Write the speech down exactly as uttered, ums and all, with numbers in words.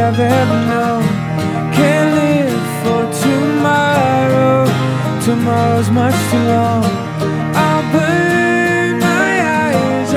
I've ever known. Can't live for tomorrow, tomorrow's much too long.